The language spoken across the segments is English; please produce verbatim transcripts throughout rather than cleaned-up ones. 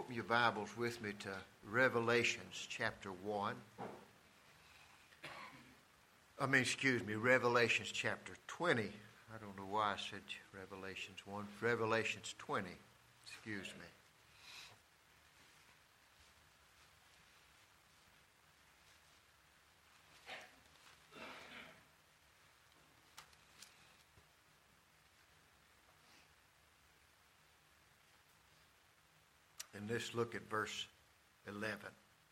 open your Bibles with me to Revelations chapter one. I mean, excuse me, Revelations chapter twenty. I don't know why I said Revelations one. Revelations twenty. Excuse me. And let's look at verse eleven.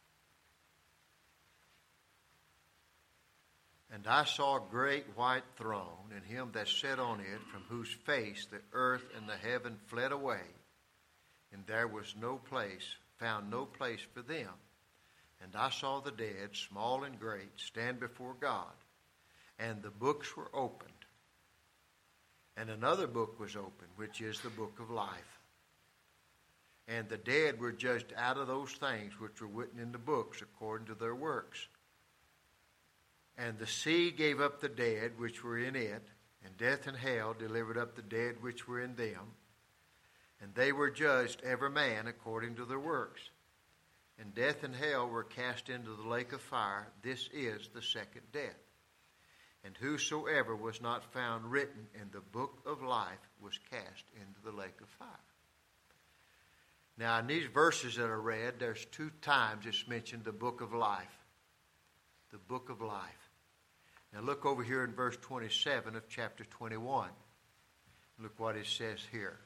And I saw a great white throne, and him that sat on it, from whose face the earth and the heaven fled away, and there was no place, found no place for them. And I saw the dead, small and great, stand before God, and the books were opened. And another book was opened, which is the book of life. And the dead were judged out of those things which were written in the books according to their works. And the sea gave up the dead which were in it, and death and hell delivered up the dead which were in them. And they were judged every man according to their works. And death and hell were cast into the lake of fire. This is the second death. And whosoever was not found written in the book of life was cast into the lake of fire. Now, in these verses that I read, there's two times it's mentioned the book of life. The book of life. Now, look over here in verse twenty-seven of chapter twenty-one. Look what it says here.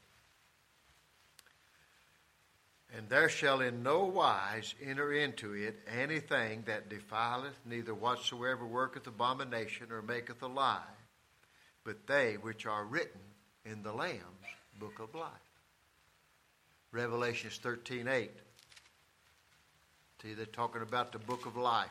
And there shall in no wise enter into it anything that defileth, neither whatsoever worketh abomination or maketh a lie, but they which are written in the Lamb's book of life. Revelations thirteen eight. See, they're talking about the book of life.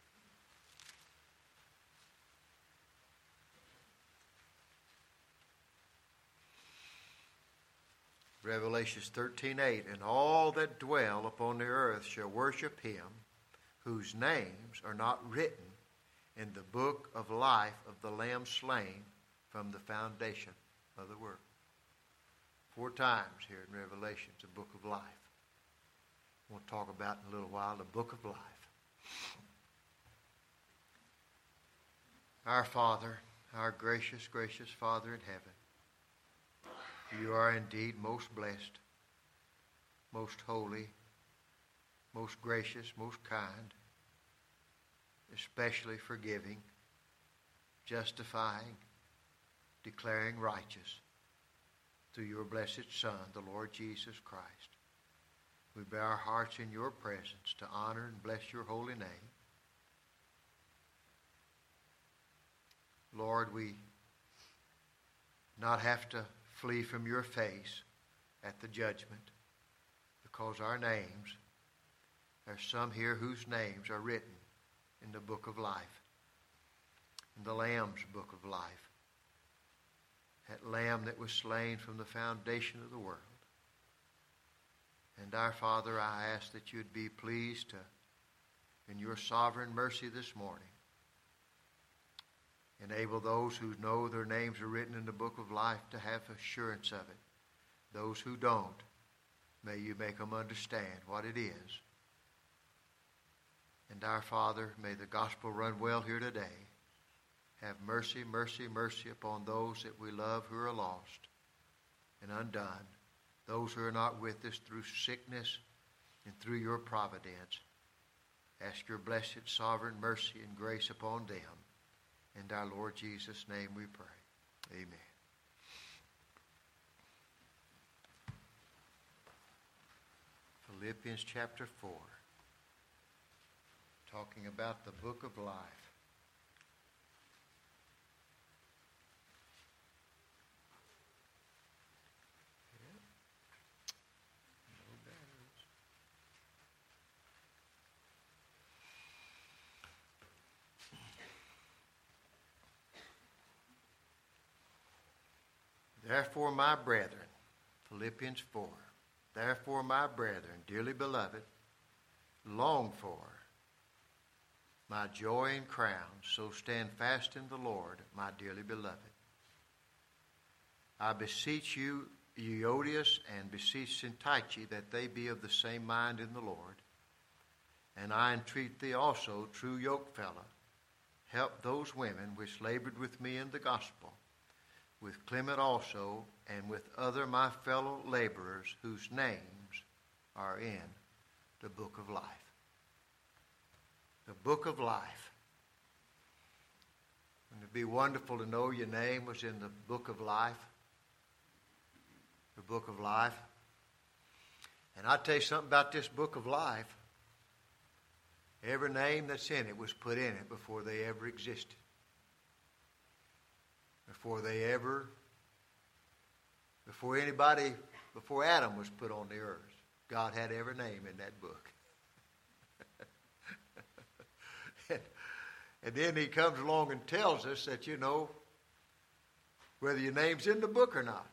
Revelations thirteen eight. And all that dwell upon the earth shall worship him, whose names are not written in the book of life of the Lamb slain from the foundation of the world. Four times here in Revelation, the book of life. We'll talk about in a little while the book of life. Our Father, our gracious, gracious Father in heaven, you are indeed most blessed, most holy, most gracious, most kind, especially forgiving, justifying, declaring righteous, through your blessed Son, the Lord Jesus Christ. We bear our hearts in your presence to honor and bless your holy name. Lord, we not have to flee from your face at the judgment, because our names, there's some here whose names are written in the book of life, in the Lamb's book of life. That Lamb that was slain from the foundation of the world. And our Father, I ask that you'd be pleased to, in your sovereign mercy this morning, enable those who know their names are written in the book of life to have assurance of it. Those who don't, may you make them understand what it is. And our Father, may the gospel run well here today. Have mercy, mercy, mercy upon those that we love who are lost and undone, those who are not with us through sickness and through your providence. Ask your blessed sovereign mercy and grace upon them. In our Lord Jesus' name we pray. Amen. Philippians chapter four, talking about the book of life. Therefore, my brethren, Philippians four, therefore, my brethren, dearly beloved, long for my joy and crown, so stand fast in the Lord, my dearly beloved. I beseech you, Euodias and beseech Syntyche that they be of the same mind in the Lord. And I entreat thee also, true yokefellow, help those women which labored with me in the gospel, with Clement also, and with other my fellow laborers whose names are in the book of life. The book of life. Wouldn't it be wonderful to know your name was in the book of life? The book of life. And I'll tell you something about this book of life. Every name that's in it was put in it before they ever existed. Before they ever, before anybody, before Adam was put on the earth, God had every name in that book. and, and then he comes along and tells us that, you know, whether your name's in the book or not.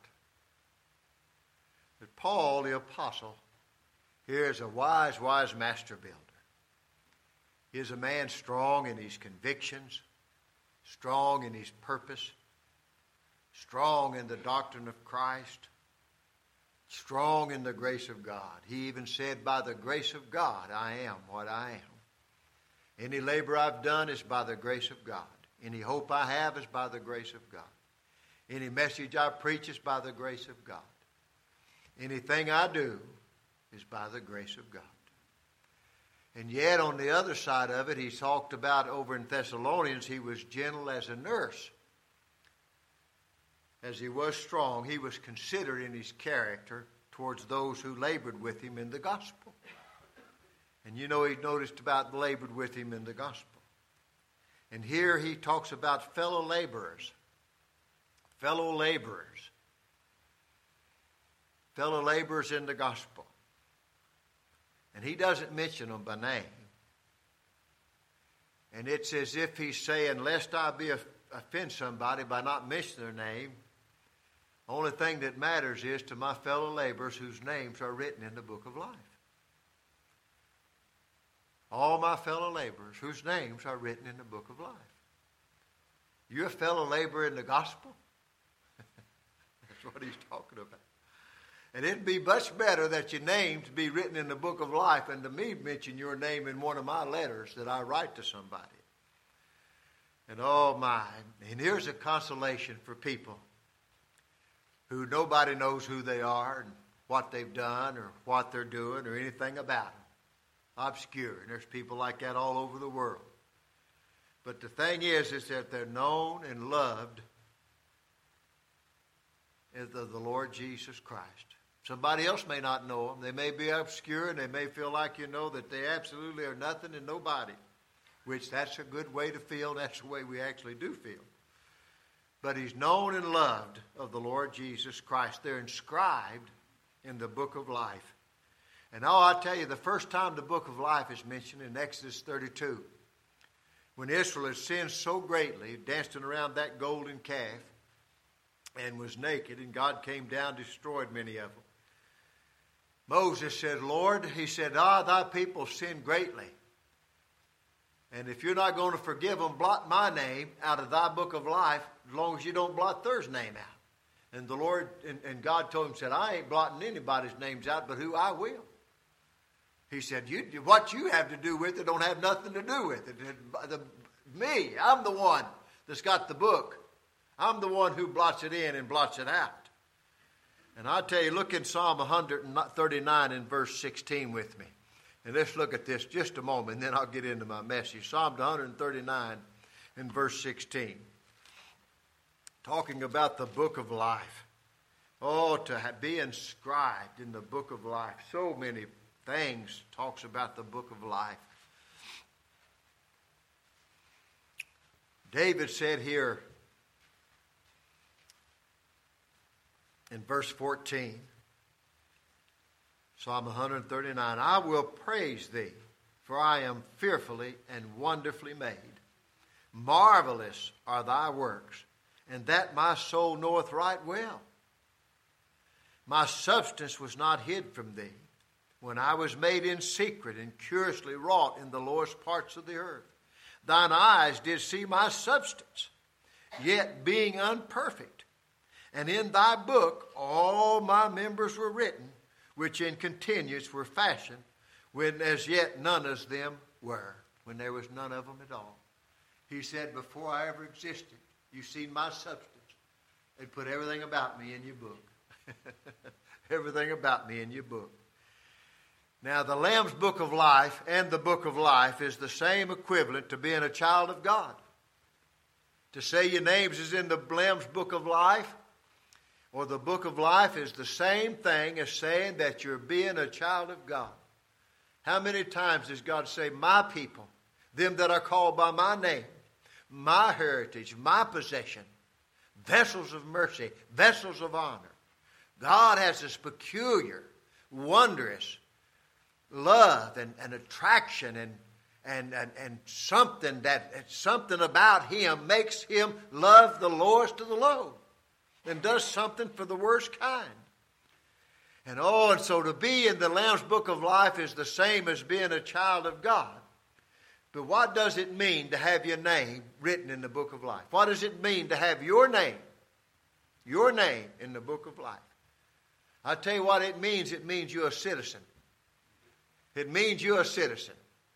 That Paul, the apostle, here is a wise, wise master builder. He is a man strong in his convictions, strong in his purpose, strong in the doctrine of Christ, strong in the grace of God. He even said, by the grace of God, I am what I am. Any labor I've done is by the grace of God. Any hope I have is by the grace of God. Any message I preach is by the grace of God. Anything I do is by the grace of God. And yet, on the other side of it, he talked about over in Thessalonians, he was gentle as a nurse. As he was strong, he was considered in his character towards those who labored with him in the gospel. And you know, he noticed about labored with him in the gospel. And here he talks about fellow laborers. Fellow laborers. Fellow laborers in the gospel. And he doesn't mention them by name. And it's as if he's saying, lest I be offend somebody by not mentioning their name, the only thing that matters is to my fellow laborers whose names are written in the book of life. All my fellow laborers whose names are written in the book of life. You're a fellow laborer in the gospel? That's what he's talking about. And it'd be much better that your name to be written in the book of life and to me mention your name in one of my letters that I write to somebody. And oh my, and here's a consolation for people who nobody knows who they are and what they've done or what they're doing or anything about them. Obscure. And there's people like that all over the world. But the thing is, is that they're known and loved as the, the Lord Jesus Christ. Somebody else may not know them. They may be obscure and they may feel like, you know, that they absolutely are nothing and nobody. Which that's a good way to feel. That's the way we actually do feel. But he's known and loved of the Lord Jesus Christ. They're inscribed in the book of life. And oh, I tell you, the first time the book of life is mentioned in Exodus thirty-two, when Israel had sinned so greatly, dancing around that golden calf, and was naked, and God came down and destroyed many of them. Moses said, Lord, he said, ah, thy people sinned greatly. And if you're not going to forgive them, blot my name out of thy book of life, as long as you don't blot theirs name out. And the Lord, and, and God told him, said, I ain't blotting anybody's names out, but who I will. He said, you, what you have to do with it don't have nothing to do with it. The, me, I'm the one that's got the book. I'm the one who blots it in and blots it out. And I tell you, look in Psalm one thirty-nine and verse sixteen with me. And let's look at this just a moment, and then I'll get into my message. Psalm one thirty-nine and verse sixteen. Talking about the book of life. Oh, to be inscribed in the book of life. So many things talks about the book of life. David said here in verse fourteen, Psalm one thirty-nine, I will praise thee, for I am fearfully and wonderfully made. Marvelous are thy works, and that my soul knoweth right well. My substance was not hid from thee, when I was made in secret and curiously wrought in the lowest parts of the earth. Thine eyes did see my substance, yet being unperfect. And in thy book all my members were written, which in continuance were fashioned, when as yet none of them were, when there was none of them at all. He said, before I ever existed, you've seen my substance, and put everything about me in your book. Everything about me in your book. Now, the Lamb's Book of Life and the Book of Life is the same equivalent to being a child of God. To say your names is in the Lamb's Book of Life or the Book of Life is the same thing as saying that you're being a child of God. How many times does God say, my people, them that are called by my name, my heritage, my possession, vessels of mercy, vessels of honor? God has this peculiar, wondrous love and, and attraction and, and, and, and something that something about him makes him love the lowest of the low and does something for the worst kind. And oh, and so to be in the Lamb's Book of Life is the same as being a child of God. But what does it mean to have your name written in the Book of Life? What does it mean to have your name, your name in the Book of Life? I'll tell you what it means. It means you're a citizen. It means you're a citizen.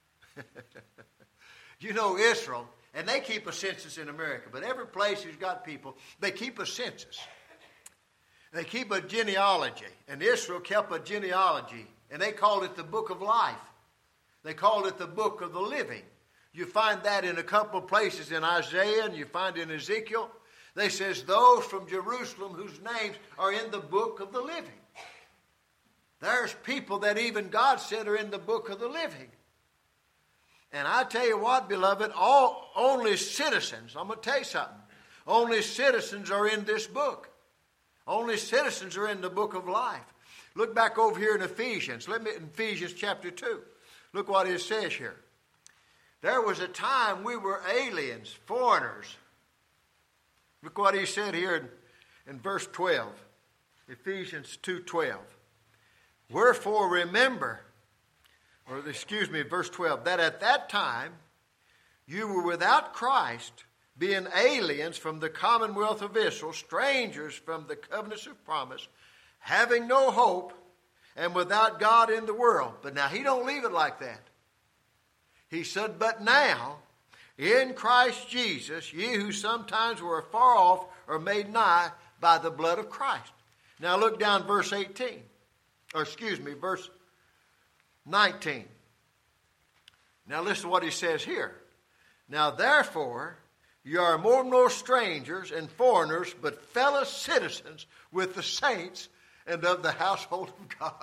You know, Israel, and they keep a census in America, but every place who's got people, they keep a census. They keep a genealogy, and Israel kept a genealogy, and they called it the Book of Life. They called it the Book of the Living. You find that in a couple of places in Isaiah, and you find it in Ezekiel. They says, those from Jerusalem whose names are in the Book of the Living. There's people that even God said are in the Book of the Living. And I tell you what, beloved, all only citizens, I'm going to tell you something. Only citizens are in this book. Only citizens are in the Book of Life. Look back over here in Ephesians. Let me in Ephesians chapter two. Look what it says here. There was a time we were aliens, foreigners. Look what he said here in, in verse twelve. Ephesians two twelve. Wherefore remember, or excuse me, verse twelve, that at that time you were without Christ, being aliens from the commonwealth of Israel, strangers from the covenants of promise, having no hope, and without God in the world. But now he don't leave it like that. He said, but now, in Christ Jesus, ye who sometimes were far off are made nigh by the blood of Christ. Now look down verse eighteen. Or excuse me, verse nineteen. Now listen to what he says here. Now therefore, you are more no strangers and foreigners, but fellow citizens with the saints and of the household of God.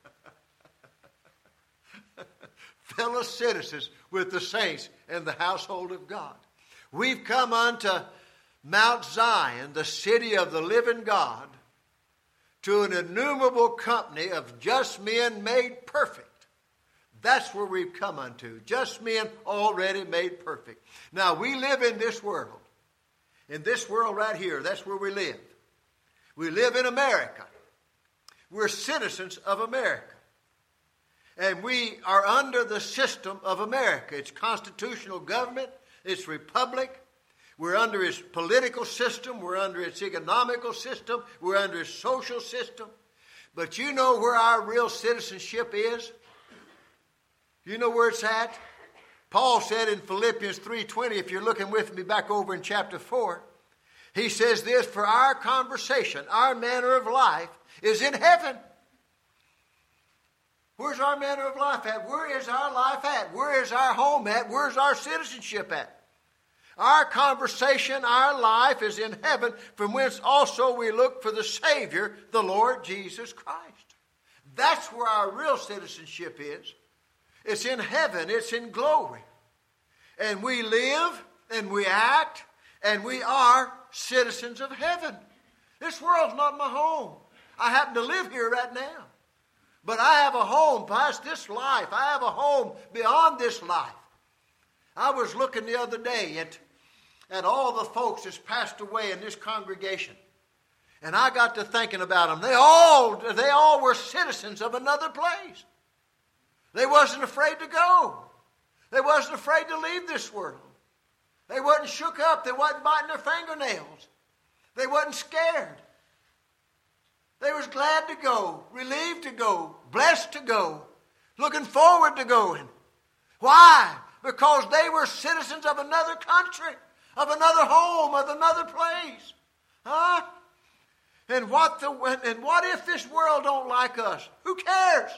Fellow citizens with the saints and the household of God. We've come unto Mount Zion, the city of the living God, to an innumerable company of just men made perfect. That's where we've come unto. Just men already made perfect. Now, we live in this world. In this world right here, that's where we live. We live in America. We're citizens of America. And we are under the system of America. It's constitutional government. It's republic. We're under its political system. We're under its economical system. We're under its social system. But you know where our real citizenship is? You know where it's at? Paul said in Philippians three twenty, if you're looking with me back over in chapter four, he says this, for our conversation, our manner of life is in heaven. Where's our manner of life at? Where is our life at? Where is our home at? Where's our citizenship at? Our conversation, our life is in heaven, from whence also we look for the Savior, the Lord Jesus Christ. That's where our real citizenship is. It's in heaven. It's in glory. And we live and we act and we are citizens of heaven. This world's not my home. I happen to live here right now. But I have a home past this life. I have a home beyond this life. I was looking the other day at, at all the folks that's passed away in this congregation. And I got to thinking about them. They all, they all were citizens of another place. They wasn't afraid to go. They wasn't afraid to leave this world. They wasn't shook up. They wasn't biting their fingernails. They wasn't scared. They was glad to go, relieved to go, blessed to go, looking forward to going. Why? Because they were citizens of another country, of another home, of another place. Huh? And what the and what if this world don't like us? Who cares?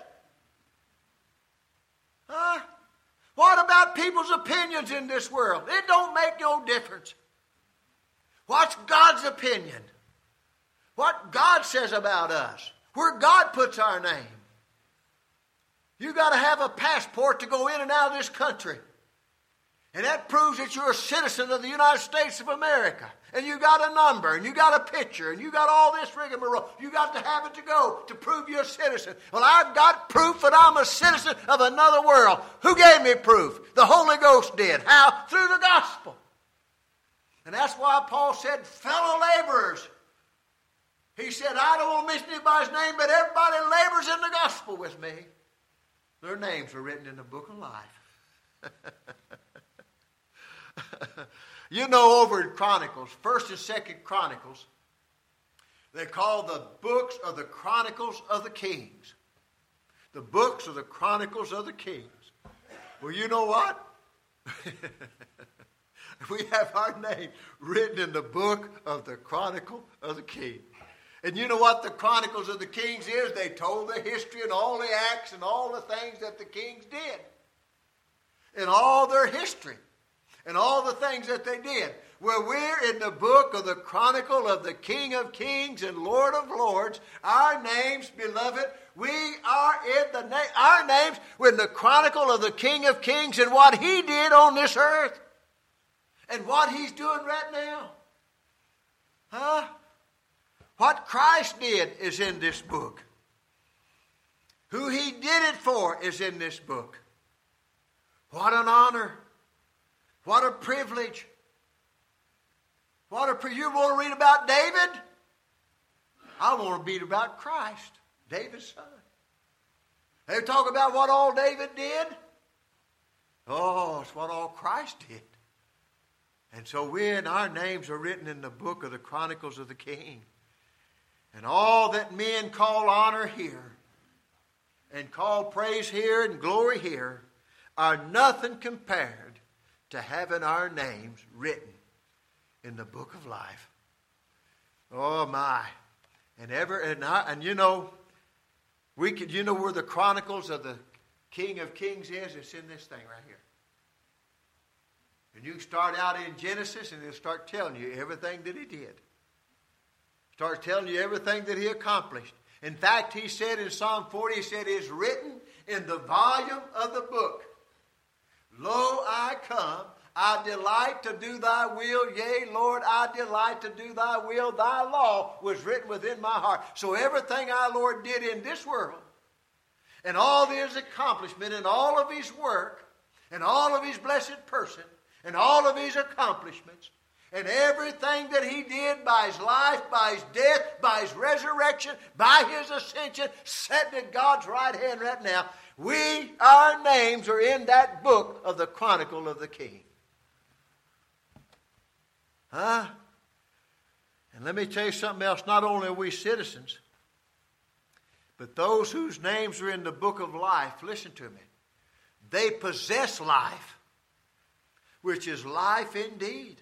Huh? What about people's opinions in this world? It don't make no difference. What's God's opinion? What God says about us. Where God puts our name. You got to have a passport to go in and out of this country. And that proves that you're a citizen of the United States of America. And you got a number, and you got a picture, and you got all this rigmarole. You got to have it to go to prove you're a citizen. Well, I've got proof that I'm a citizen of another world. Who gave me proof? The Holy Ghost did. How? Through the gospel. And that's why Paul said, fellow laborers. He said, I don't want to mention anybody's name, but everybody labors in the gospel with me. Their names are written in the book of life. You know, over in Chronicles, First and Second Chronicles, they call the books of the Chronicles of the Kings. The books of the Chronicles of the Kings. Well, you know what? We have our name written in the book of the Chronicle of the King. And you know what the Chronicles of the Kings is? They told the history and all the acts and all the things that the kings did. And all their history. And all the things that they did. Well, we're in the book of the Chronicle of the King of Kings and Lord of Lords. Our names, beloved, we are in the name, our names were in the Chronicle of the King of Kings and what he did on this earth. And what he's doing right now. Huh? What Christ did is in this book. Who he did it for is in this book. What an honor. What a privilege. What a pri- You want to read about David? I want to read about Christ, David's son. They talk about what all David did. Oh, it's what all Christ did. And so we and our names are written in the book of the Chronicles of the King. And all that men call honor here, and call praise here and glory here, are nothing compared to having our names written in the book of life. Oh my. And ever and I, and you know, we could you know where the Chronicles of the King of Kings is? It's in this thing right here. And you can start out in Genesis and it'll start telling you everything that he did. Starts telling you everything that he accomplished. In fact, he said in Psalm forty, he said, it is written in the volume of the book. Lo, I come, I delight to do thy will. Yea, Lord, I delight to do thy will. Thy law was written within my heart. So everything our Lord did in this world, and all his accomplishment, and all of his work, and all of his blessed person, and all of his accomplishments, and everything that he did by his life, by his death, by his resurrection, by his ascension, sitting at God's right hand right now, we, our names are in that book of the Chronicle of the King. Huh? And let me tell you something else. Not only are we citizens, but those whose names are in the book of life, listen to me, they possess life, which is life indeed.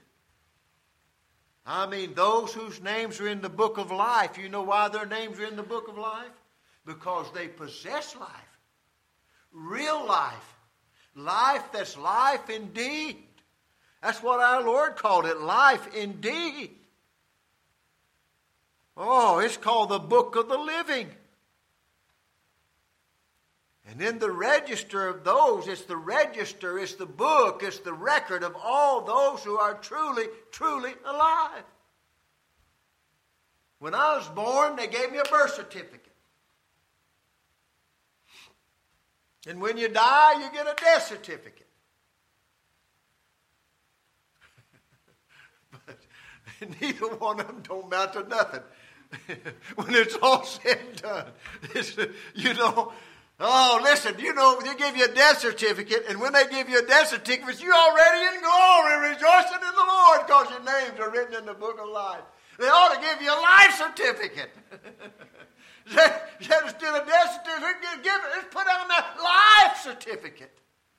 I mean, those whose names are in the book of life, you know why their names are in the book of life? Because they possess life. Real life. Life that's life indeed. That's what our Lord called it, life indeed. Oh, it's called the book of the living. And in the register of those, it's the register, it's the book, it's the record of all those who are truly, truly alive. When I was born, they gave me a birth certificate. And when you die, you get a death certificate. But neither one of them don't amount to nothing. When it's all said and done. It's, you know... Oh, listen, you know, they give you a death certificate, and when they give you a death certificate, you're already in glory, rejoicing in the Lord, because your names are written in the book of life. They ought to give you a life certificate. Instead of still a death certificate, give it, let's put on a life certificate.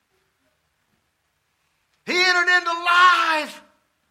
He entered into life.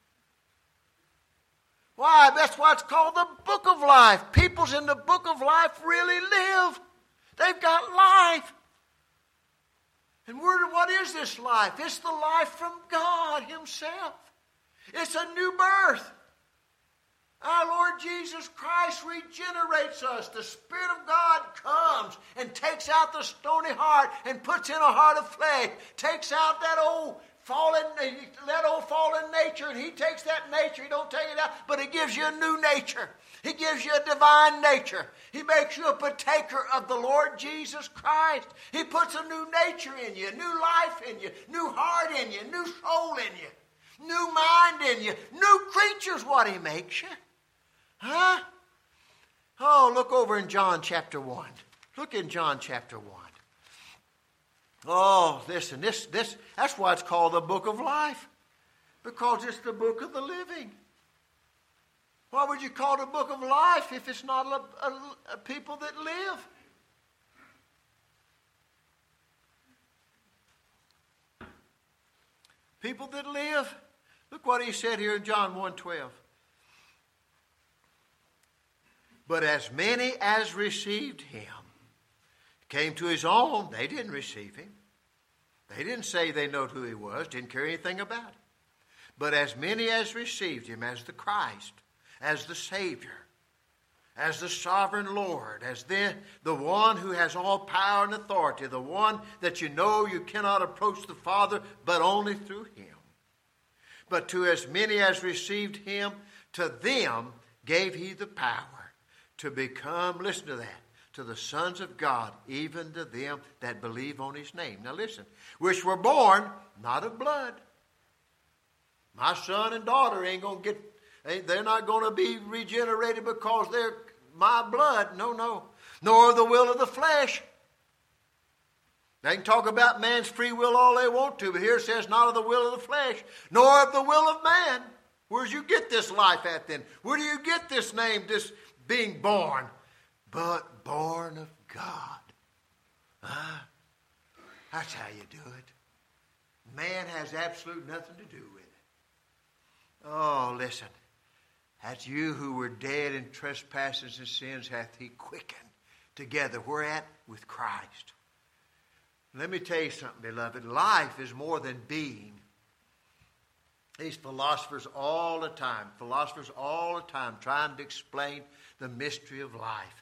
Why? That's why it's called the book of life. People's in the book of life really live. They've got life. And where, what is this life? It's the life from God Himself. It's a new birth. Our Lord Jesus Christ regenerates us. The Spirit of God comes and takes out the stony heart and puts in a heart of flesh. Takes out that old fallen, that old fallen nature, and He takes that nature. He don't take it out, but He gives you a new nature. He gives you a divine nature. He makes you a partaker of the Lord Jesus Christ. He puts a new nature in you, new life in you, new heart in you, new soul in you, new mind in you, new creatures what He makes you. Huh? Oh, look over in John chapter one. Look in John chapter one. Oh, listen, this, this, that's why it's called the book of life. Because it's the book of the living. Why would you call it a book of life if it's not a, a, a people that live? People that live. Look what He said here in John one twelve. But as many as received Him, came to His own, they didn't receive Him. They didn't say they know who He was, didn't care anything about it. But as many as received Him as the Christ, as the Savior, as the sovereign Lord, as the, the one who has all power and authority, the one that you know you cannot approach the Father but only through Him. But to as many as received Him, to them gave He the power to become, listen to that, to the sons of God, even to them that believe on His name. Now listen, which were born not of blood. My son and daughter ain't going to get, they're not going to be regenerated because they're my blood. No, no. Nor of the will of the flesh. They can talk about man's free will all they want to, but here it says not of the will of the flesh, nor of the will of man. Where do you get this life at then? Where do you get this name, this being born? But born of God. Huh? That's how you do it. Man has absolute nothing to do with it. Oh, listen. That's you who were dead in trespasses and sins hath He quickened together. Where at? With Christ. Let me tell you something, beloved. Life is more than being. These philosophers all the time, philosophers all the time trying to explain the mystery of life.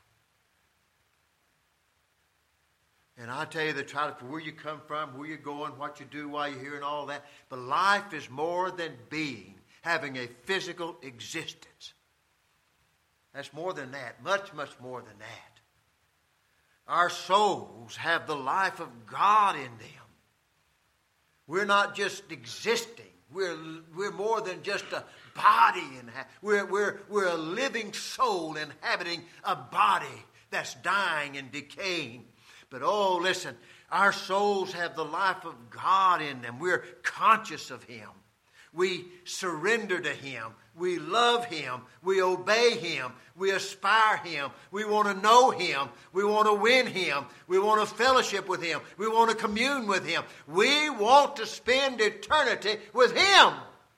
And I tell you, they try to, where you come from, where you're going, what you do, why you're here, and all that. But life is more than being, having a physical existence. That's more than that, much, much more than that. Our souls have the life of God in them. We're not just existing. We're, we're more than just a body. Inha- we're, we're, we're a living soul inhabiting a body that's dying and decaying. But oh, listen, our souls have the life of God in them. We're conscious of Him. We surrender to Him. We love Him. We obey Him. We aspire Him. We want to know Him. We want to win Him. We want to fellowship with Him. We want to commune with Him. We want to spend eternity with Him.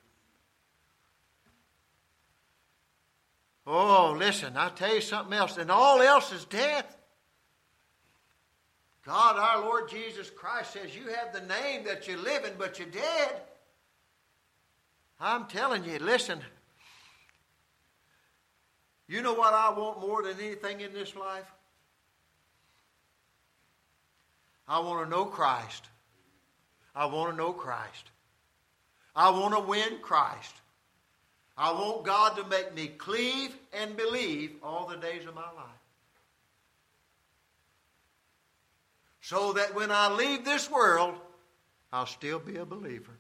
Oh, listen, I'll tell you something else. And all else is death. God, our Lord Jesus Christ says you have the name that you're living, but you're dead. I'm telling you, listen. You know what I want more than anything in this life? I want to know Christ. I want to know Christ. I want to win Christ. I want God to make me cleave and believe all the days of my life. So that when I leave this world, I'll still be a believer.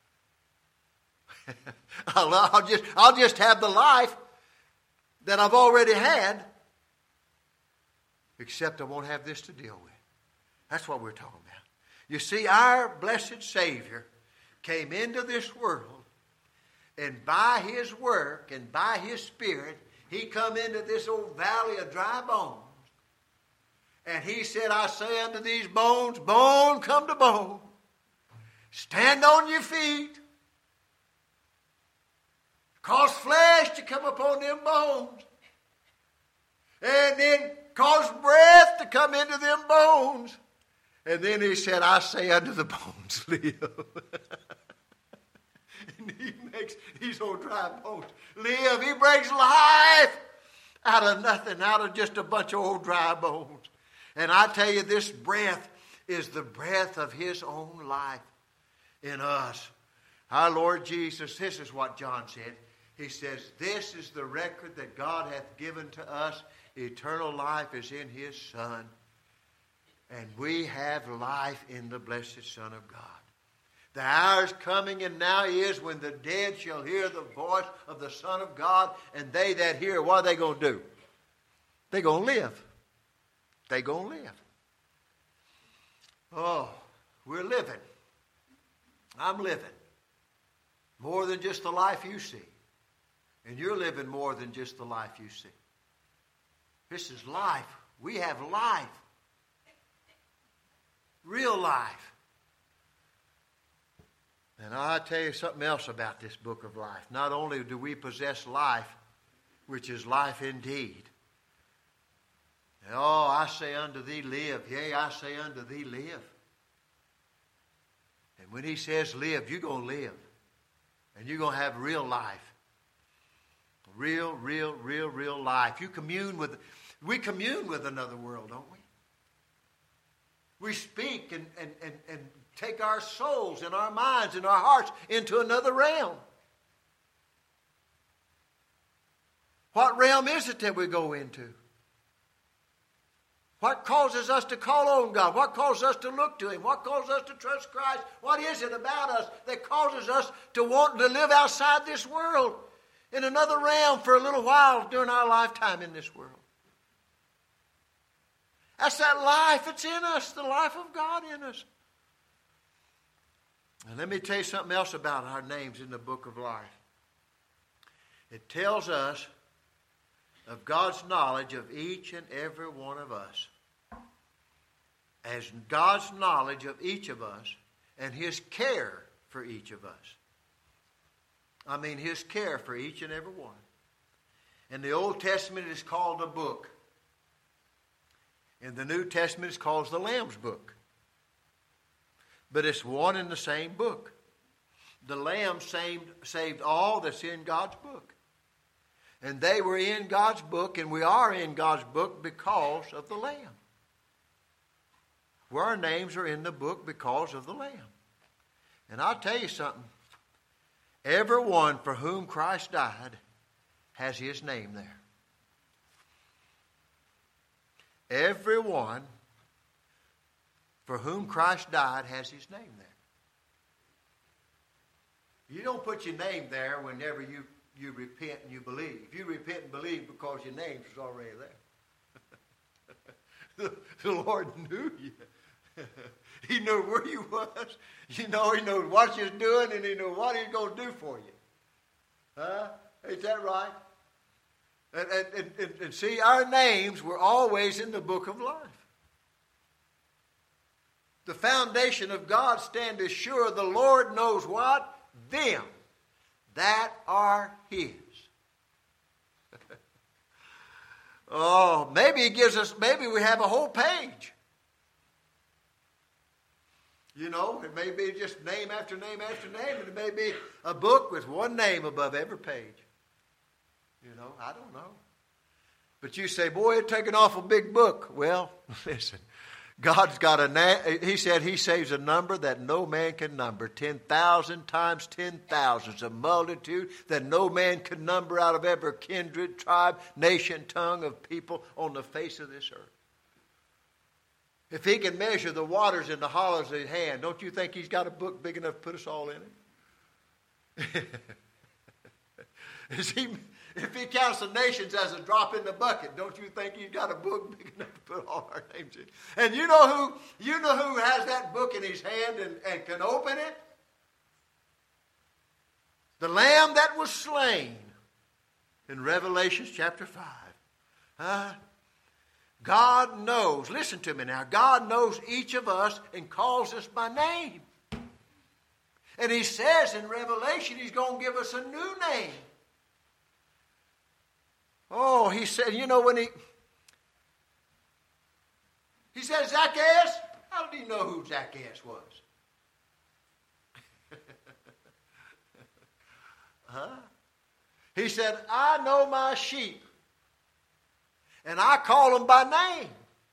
I'll, I'll, just, I'll just have the life that I've already had, except I won't have this to deal with. That's what we're talking about. You see, our blessed Savior came into this world, and by His work and by His Spirit, He come into this old valley of dry bones, And he said, I say unto these bones, bone come to bone. Stand on your feet. Cause flesh to come upon them bones. And then cause breath to come into them bones. And then he said, I say unto the bones, live. And he makes these old dry bones live. He brings life out of nothing, out of just a bunch of old dry bones. And I tell you, this breath is the breath of his own life in us. Our Lord Jesus, this is what John said. He says, this is the record that God hath given to us. Eternal life is in his Son. And we have life in the blessed Son of God. The hour is coming, and now is, when the dead shall hear the voice of the Son of God. And they that hear, what are they going to do? They're going to live. They're going to live. Oh, we're living. I'm living. More than just the life you see. And you're living more than just the life you see. This is life. We have life. Real life. And I'll tell you something else about this book of life. Not only do we possess life, which is life indeed. Oh, I say unto thee, live. Yea, I say unto thee, live. And when he says live, you're going to live. And you're going to have real life. Real, real, real, real life. You commune with, we commune with another world, don't we? We speak and, and, and, and take our souls and our minds and our hearts into another realm. What realm is it that we go into? What causes us to call on God? What causes us to look to him? What causes us to trust Christ? What is it about us that causes us to want to live outside this world, in another realm for a little while during our lifetime in this world? That's that life that's in us, the life of God in us. And let me tell you something else about our names in the book of life. It tells us of God's knowledge of each and every one of us. As God's knowledge of each of us and his care for each of us. I mean his care for each and every one. In the Old Testament it is called a book. In the New Testament it's called the Lamb's book. But it's one and the same book. The Lamb saved, saved all that's in God's book. And they were in God's book, and we are in God's book because of the Lamb. Well, our names are in the book because of the Lamb. And I'll tell you something. Everyone for whom Christ died has his name there. Everyone for whom Christ died has his name there. You don't put your name there whenever you, you repent and you believe. You repent and believe because your name is already there. the, the Lord knew you. He knew where you was. You know, he knew what you was doing, and he knew what he was going to do for you. Huh? Is that right? And, and, and, and see, our names were always in the book of life. The foundation of God stand assured, the Lord knows what? Them that are his. Oh, maybe he gives us, maybe we have a whole page. You know, it may be just name after name after name, and it may be a book with one name above every page. You know, I don't know. But you say, boy, it'd take an awful big book. Well, listen, God's got a name. He said he saves a number that no man can number. ten thousand times ten thousand. It's a multitude that no man can number out of every kindred, tribe, nation, tongue of people on the face of this earth. If he can measure the waters in the hollows of his hand, don't you think he's got a book big enough to put us all in it? Is he, if he counts the nations as a drop in the bucket, don't you think he's got a book big enough to put all our names in? And you know who, you know who has that book in his hand and, and can open it? The Lamb that was slain in Revelation chapter five. Huh? God knows, listen to me now, God knows each of us and calls us by name. And he says in Revelation he's going to give us a new name. Oh, he said, you know, when he, he said, Zacchaeus, how did he know who Zacchaeus was? huh? He said, I know my sheep, and I call them by name,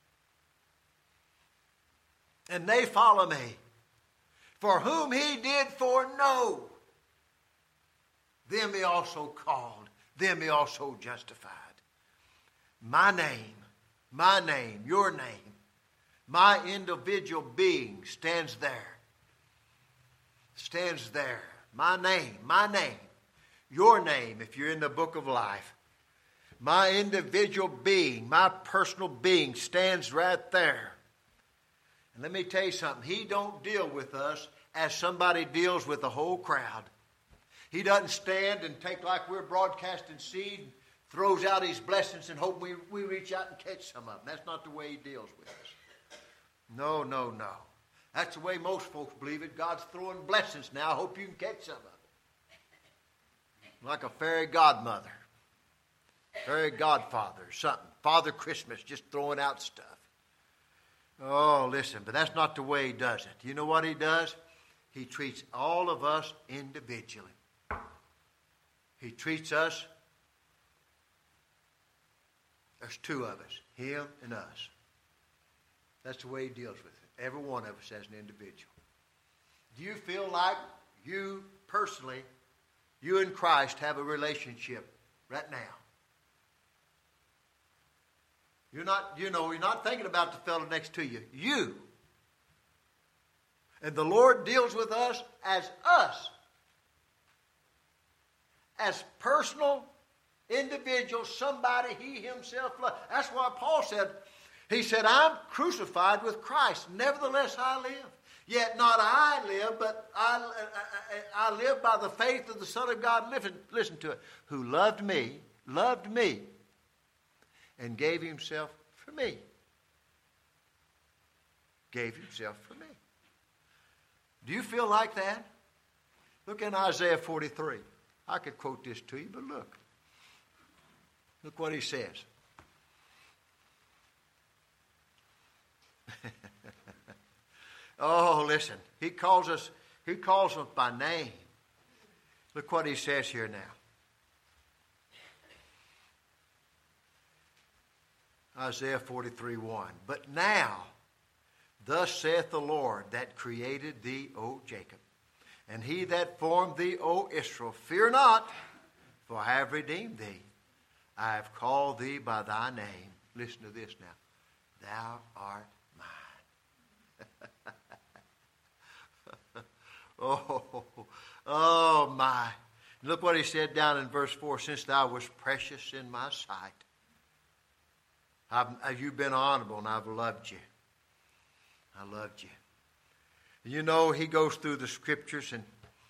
and they follow me. For whom he did foreknow, them he also called, them he also justified. My name, my name, your name, my individual being stands there. Stands there. My name, my name, your name, if you're in the book of life. My individual being, my personal being stands right there. And let me tell you something. He don't deal with us as somebody deals with the whole crowd. He doesn't stand and take like we're broadcasting seed, and throws out his blessings and hope we, we reach out and catch some of them. That's not the way he deals with us. No, no, no. That's the way most folks believe it. God's throwing blessings now. I hope you can catch some of it. Like a fairy godmother. Fairy godfather or something. Father Christmas just throwing out stuff. Oh, listen, but that's not the way he does it. You know what he does? He treats all of us individually. He treats us, there's two of us, him and us. That's the way he deals with it. Every one of us as an individual. Do you feel like you personally, you and Christ have a relationship right now? You're not, you know, you're not thinking about the fellow next to you. You. And the Lord deals with us as us. As personal, individual, somebody he himself loves. That's why Paul said, he said, I'm crucified with Christ. Nevertheless I live. Yet not I live, but I, I, I live by the faith of the Son of God. Listen, listen to it. Who loved me, loved me, and gave himself for me. Gave himself for me. Do you feel like that? Look in Isaiah forty-three. I could quote this to you, but look. Look what he says. Oh, listen. He calls us, he calls us by name. Look what he says here now. Isaiah forty-three one. But now, thus saith the Lord that created thee, O Jacob, and he that formed thee, O Israel, fear not, for I have redeemed thee. I have called thee by thy name. Listen to this now. Thou art mine. oh, oh my. Look what he said down in verse four. Since thou wast precious in my sight, I've, you've been honorable and I've loved you. I loved you. You know, he goes through the scriptures and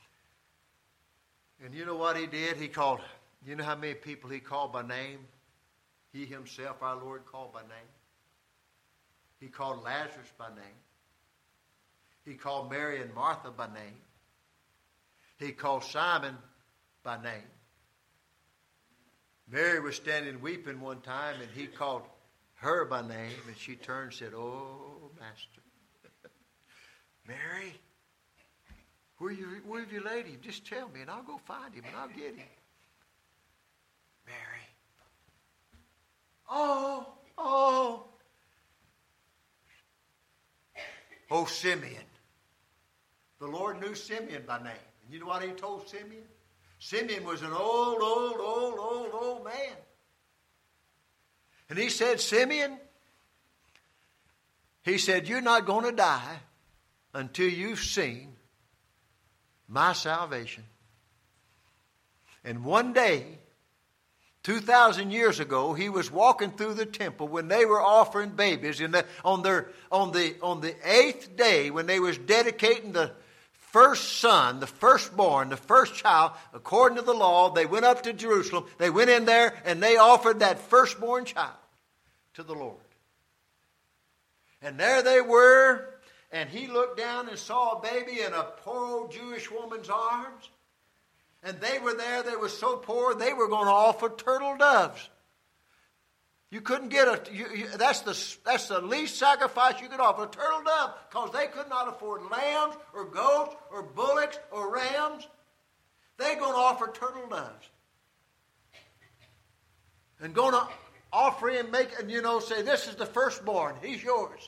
and you know what he did? He called, you know how many people he called by name? He himself, our Lord, called by name. He called Lazarus by name. He called Mary and Martha by name. He called Simon by name. Mary was standing weeping one time and he called her by name and she turned and said, "Oh, Master." Mary, where, you, where have you laid him? Just tell me and I'll go find him and I'll get him. Mary. Oh, oh. Oh, Simeon. The Lord knew Simeon by name. And you know what he told Simeon? Simeon was an old, old, old, old, old man. And he said, Simeon, he said, you're not going to die until you've seen my salvation. And one day, two thousand years ago, he was walking through the temple when they were offering babies. And the, on, their, on, the, on the eighth day, when they was dedicating the first son, the firstborn, the first child, according to the law, they went up to Jerusalem. They went in there and they offered that firstborn child to the Lord. And there they were, and he looked down and saw a baby in a poor old Jewish woman's arms. And they were there, they were so poor, they were going to offer turtle doves. You couldn't get a, you, you, that's the that's the least sacrifice you could offer, a turtle dove, because they could not afford lambs or goats or bullocks or rams. They're going to offer turtle doves. And going to offer him, make, and you know, say, this is the firstborn, he's yours.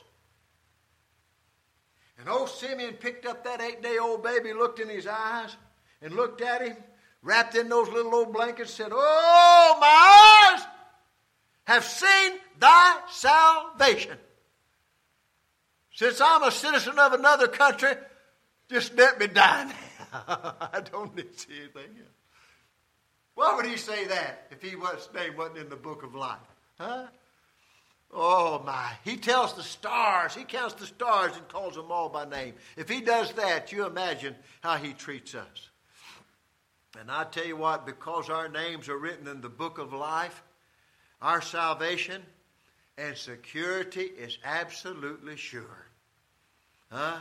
And old Simeon picked up that eight-day-old baby, looked in his eyes, and looked at him, wrapped in those little old blankets, said, oh, my eyes have seen thy salvation. Since I'm a citizen of another country, just let me die now. I don't need to see anything else. Why would he say that if he was, his name wasn't in the book of life? Huh? Oh, my. He tells the stars. He counts the stars and calls them all by name. If he does that, you imagine how he treats us. And I tell you what, because our names are written in the book of life, our salvation and security is absolutely sure. Huh?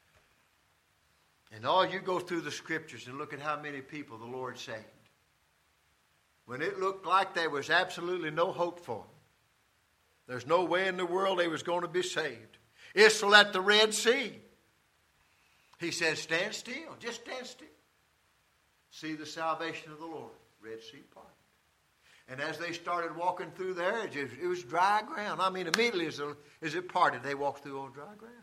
And all you go through the scriptures and look at how many people the Lord saved. When it looked like there was absolutely no hope for them. There's no way in the world they was going to be saved. Israel at the Red Sea. He said, stand still. Just stand still. See the salvation of the Lord. Red Sea parted. And as they started walking through there, it, just, it was dry ground. I mean, immediately as, as it parted, they walked through old dry ground.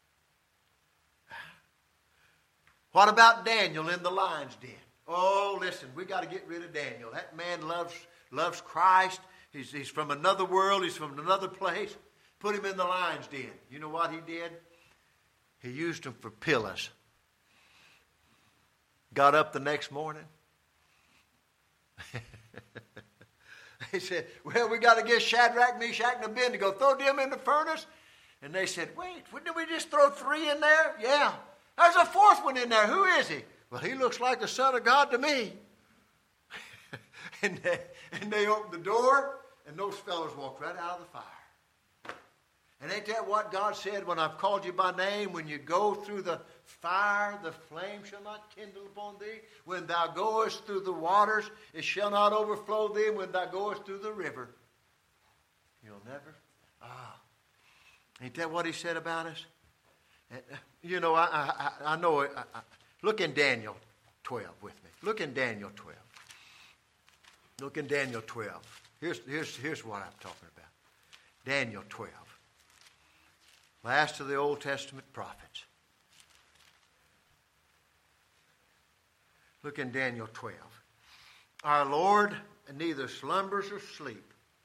What about Daniel in the lion's den? Oh, listen, we got to get rid of Daniel. That man loves, loves Christ. He's, he's from another world. He's from another place. Put him in the lion's den. You know what he did? He used him for pillars. Got up the next morning. They said, well, we got to get Shadrach, Meshach, and Abednego. Throw them in the furnace. And they said, wait, didn't we just throw three in there? Yeah. There's a fourth one in there. Who is he? Well, he looks like the Son of God to me. and, they, and they opened the door, and those fellows walked right out of the fire. And ain't that what God said, when I've called you by name, when you go through the fire, the flame shall not kindle upon thee. When thou goest through the waters, it shall not overflow thee. And when thou goest through the river, you'll never. Ah, ain't that what he said about us? You know, I I, I know it. I, I, look in Daniel twelve with me. Look in Daniel twelve. Look in Daniel twelve. Here's, here's, here's what I'm talking about. Daniel twelve. Last of the Old Testament prophets. Look in Daniel twelve. Our Lord neither slumbers or sleep.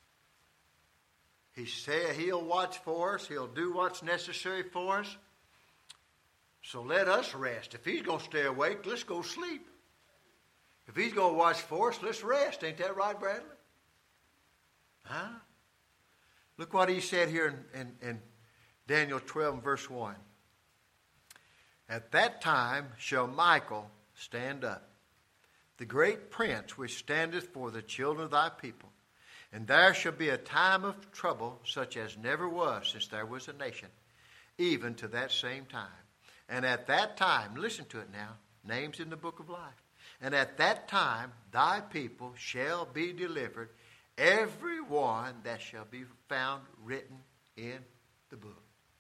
He said he'll watch for us. He'll do what's necessary for us. So let us rest. If he's going to stay awake, let's go sleep. If he's going to watch for us, let's rest. Ain't that right, Bradley? Huh? Look what he said here in, in, in Daniel twelve and verse one. At that time shall Michael stand up, the great prince which standeth for the children of thy people. And there shall be a time of trouble such as never was since there was a nation, even to that same time. And at that time, listen to it now, names in the book of life. And at that time thy people shall be delivered, every one that shall be found written in the book.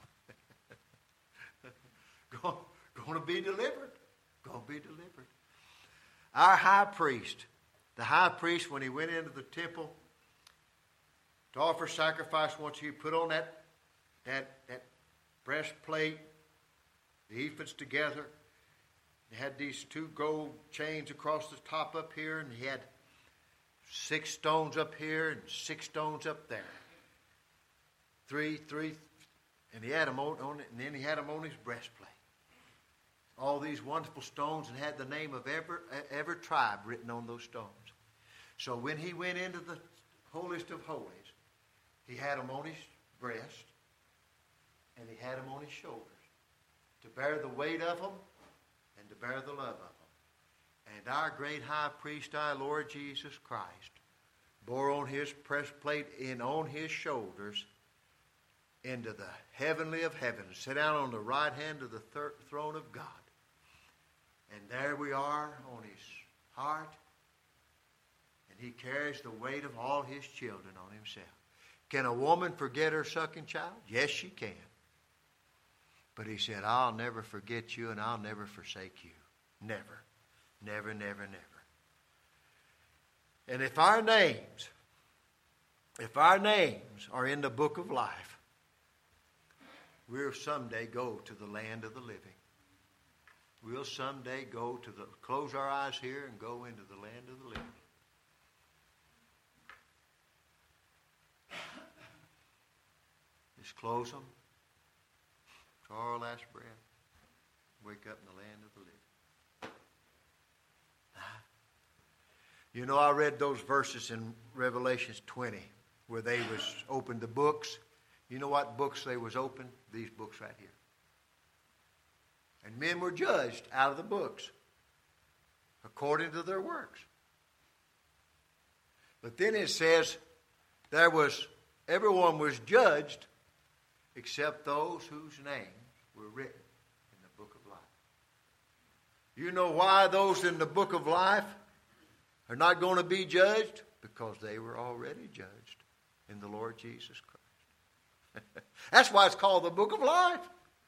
Going to be delivered. Going to be delivered. Our high priest, the high priest, when he went into the temple to offer sacrifice, once he put on that, that, that breastplate, the ephods together. He had these two gold chains across the top up here, and he had six stones up here and six stones up there. Three, three, and he had them on, on it, and then he had them on his breastplate. All these wonderful stones, and had the name of every, every tribe written on those stones. So when he went into the holiest of holies, he had them on his breast, and he had them on his shoulders, to bear the weight of them and to bear the love of them. And our great high priest, our Lord Jesus Christ, bore on his breastplate and on his shoulders into the heavenly of heavens, sit down on the right hand of the thir- throne of God. And there we are on his heart. And he carries the weight of all his children on himself. Can a woman forget her sucking child? Yes, she can. But he said, I'll never forget you and I'll never forsake you. Never. Never, never, never. And if our names, if our names are in the book of life, we'll someday go to the land of the living. We'll someday go to the, close our eyes here and go into the land of the living. Just close them. Draw our last breath. Wake up in the land of the living. You know, I read those verses in Revelation twenty where they was opened the books. You know what books they was open? These books right here. And men were judged out of the books according to their works. But then it says there was, everyone was judged except those whose names were written in the book of life. You know why those in the book of life are not going to be judged? Because they were already judged in the Lord Jesus Christ. That's why it's called the book of life.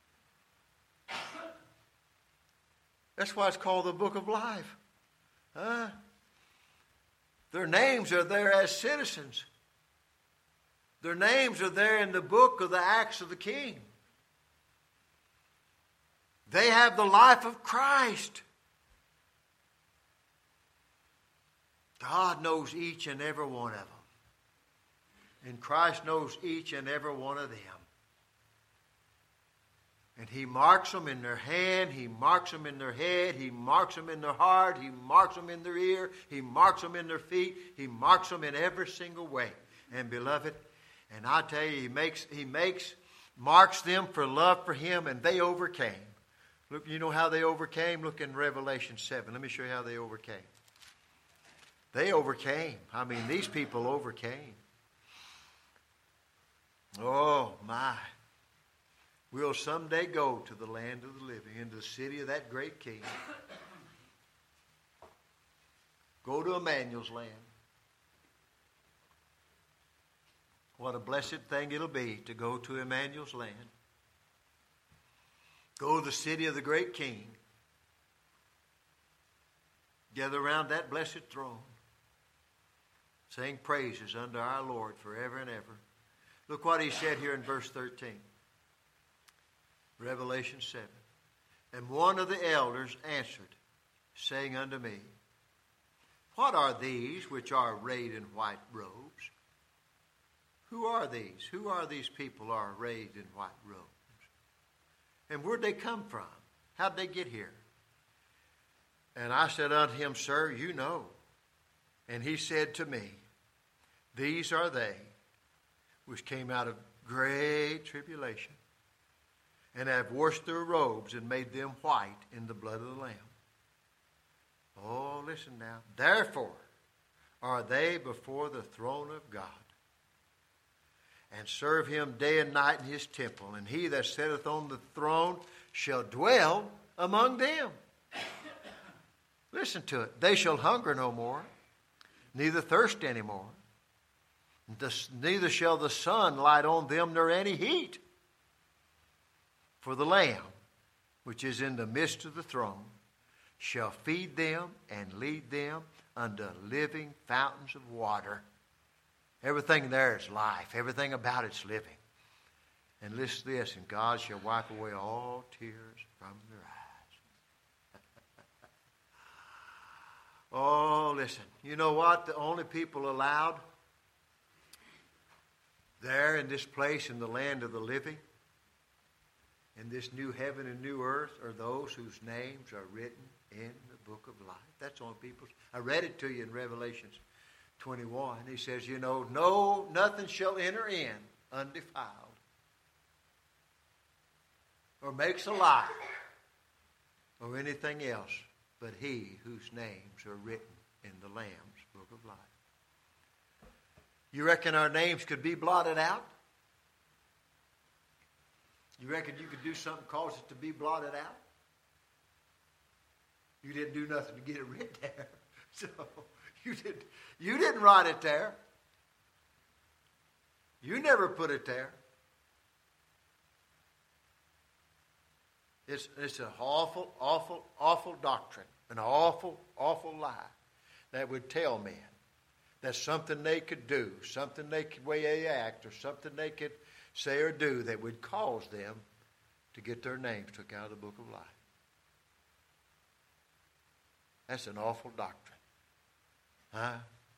That's why it's called the book of life. Huh? Their names are there as citizens. Their names are there in the book of the Acts of the King. They have the life of Christ. God knows each and every one of them. And Christ knows each and every one of them. And he marks them in their hand. He marks them in their head. He marks them in their heart. He marks them in their ear. He marks them in their feet. He marks them in every single way. And beloved, and I tell you, he makes, he makes, marks them for love for him, and they overcame. Look, you know how they overcame? Look in Revelation seven. Let me show you how they overcame. They overcame. I mean, these people overcame. Oh, my. We'll someday go to the land of the living, into the city of that great king. Go to Emmanuel's land. What a blessed thing it'll be to go to Emmanuel's land. Go to the city of the great king. Gather around that blessed throne. Sing praises unto our Lord forever and ever. Look what he said here in verse thirteen. Revelation seven. And one of the elders answered, saying unto me, what are these which are arrayed in white robes? Who are these? Who are these people are arrayed in white robes? And where'd they come from? How'd they get here? And I said unto him, sir, you know. And he said to me, these are they which came out of great tribulation, and have washed their robes and made them white in the blood of the Lamb. Oh, listen now. Therefore are they before the throne of God, and serve him day and night in his temple. And he that sitteth on the throne shall dwell among them. Listen to it. They shall hunger no more, neither thirst any more. Neither shall the sun light on them, nor any heat. For the Lamb, which is in the midst of the throne, shall feed them and lead them unto living fountains of water. Everything there is life. Everything about it's living. And listen to this, and God shall wipe away all tears from their eyes. Oh, listen. You know what? The only people allowed there in this place in the land of the living, in this new heaven and new earth, are those whose names are written in the book of life. That's on people's. I read it to you in Revelation twenty-one. He says, you know, no, nothing shall enter in undefiled, or makes a lie, or anything else, but he whose names are written in the Lamb's book of life. You reckon our names could be blotted out? You reckon you could do something cause it to be blotted out? You didn't do nothing to get it written there. So you didn't, you didn't write it there. You never put it there. It's, it's an awful, awful, awful doctrine. An awful, awful lie that would tell men that something they could do, something they could way they act, or something they could say or do that would cause them to get their names took out of the book of life. That's an awful doctrine. Huh?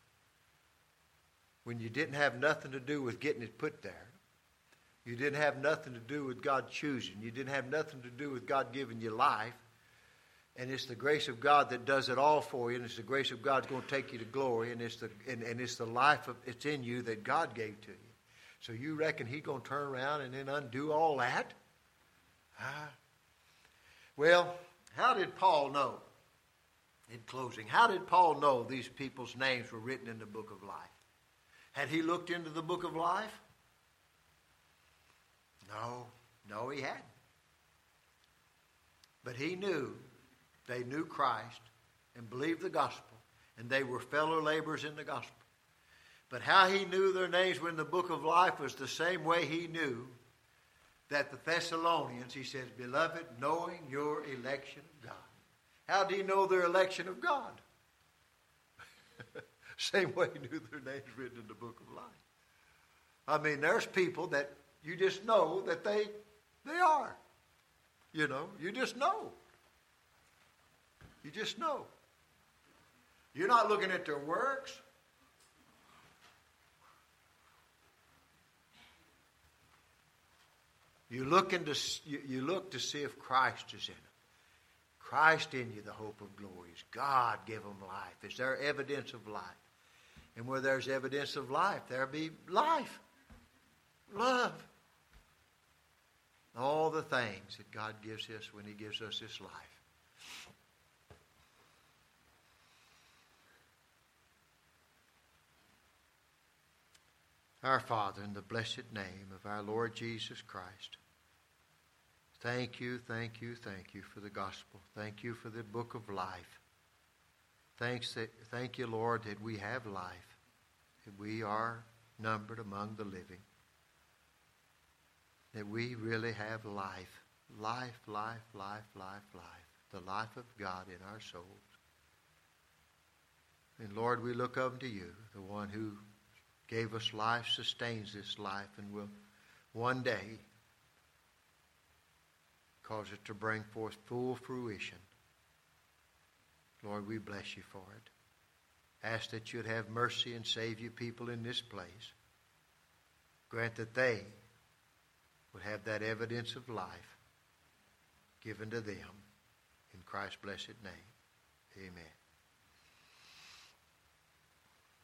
When you didn't have nothing to do with getting it put there. You didn't have nothing to do with God choosing. You didn't have nothing to do with God giving you life. And it's the grace of God that does it all for you. And it's the grace of God that's going to take you to glory. And it's the and, and it's the life of it's in you that God gave to you. So you reckon He's going to turn around and then undo all that? Huh? Well, how did Paul know? In closing, how did Paul know these people's names were written in the book of life? Had he looked into the book of life? No, no, he hadn't. But he knew they knew Christ and believed the gospel, and they were fellow laborers in the gospel. But how he knew their names were in the book of life was the same way he knew that the Thessalonians, he says, beloved, knowing your election of God. How do you know their election of God? Same way he knew their names written in the book of life. I mean, there's people that you just know that they they are. You know, you just know. You just know. You're not looking at their works. You look into you, you look to see if Christ is in them. Christ in you, the hope of glory. Is God give them life? Is there evidence of life? And where there's evidence of life, there be life, love, all the things that God gives us when He gives us this life. Our Father, in the blessed name of our Lord Jesus Christ, thank you, thank you, thank you for the gospel. Thank you for the book of life. Thanks that, thank you, Lord, that we have life, that we are numbered among the living, that we really have life, life, life, life, life, life, the life of God in our souls. And Lord, we look up to you, the one who gave us life, sustains this life, and will one day cause it to bring forth full fruition. Lord, we bless you for it. Ask that you'd have mercy and save your people in this place. Grant that they would have that evidence of life given to them. In Christ's blessed name, amen.